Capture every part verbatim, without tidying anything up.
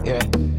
Yeah.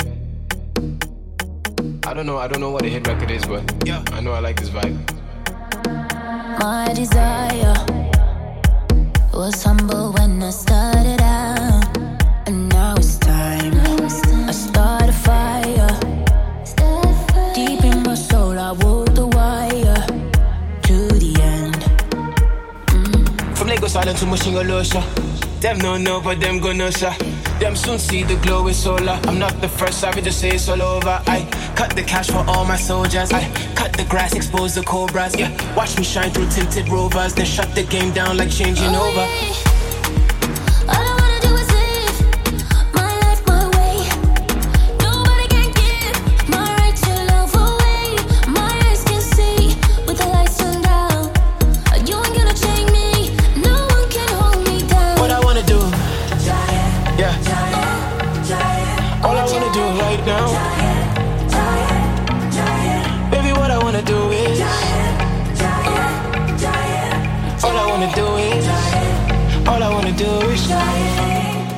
I don't know, I don't know what a hit record is, but yeah, I know I like this vibe. My desire was humble when I started out, and now it's time. I start a fire deep in my soul. I walk the wire to the end. Mm. From Lagos Island to Mushingalosha, them no know, but them gonna sha. Them soon see the glow is solar. I'm not the first, I would just say it's all over. I cut the cash for all my soldiers. I cut the grass, expose the cobras. Yeah, watch me shine through tinted rovers. Then shut the game down like changing oh, over. Yeah. All I wanna do is live my life my way. Nobody can give my right to love away. My eyes can see with the lights turned down. You ain't gonna change me. No one can hold me down. What I wanna do? Giant, yeah. Giant, giant, all I wanna do right now. Giant, giant, giant. Baby, what I wanna do is giant, giant, giant. all I wanna do is giant, all I wanna do is giant.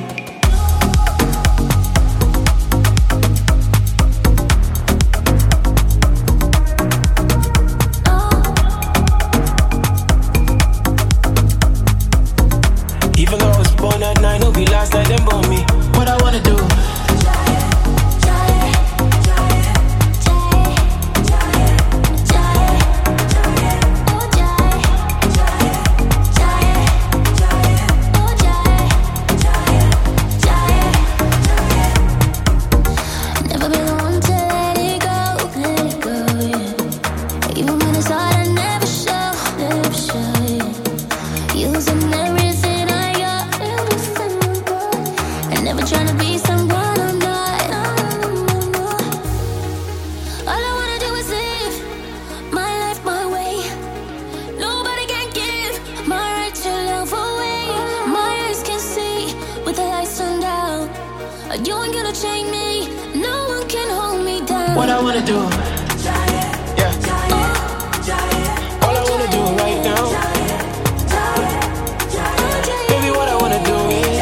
Even though I was born at nine, it'll be last night them born me. What I wanna do? Trying to be someone I'm not. All I wanna do is live my life my way. Nobody can give my right to love away. My eyes can see with the lights turned down. You ain't gonna change me. No one can hold me down. What I wanna do? Giant, yeah. Giant, giant, all I wanna do right now. Giant, giant, giant. Baby, what I wanna do is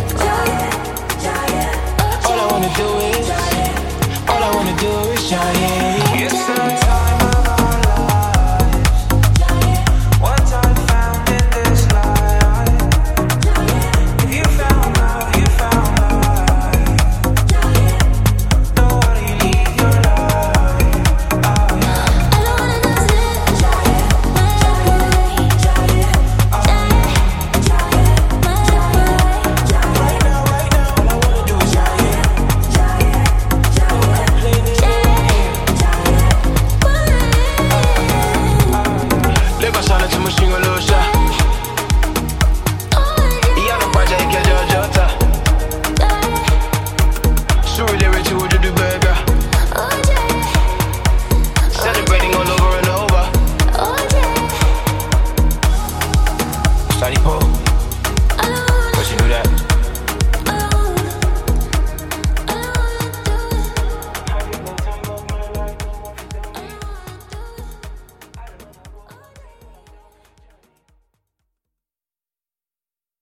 all I wanna do is, all I wanna do is shine.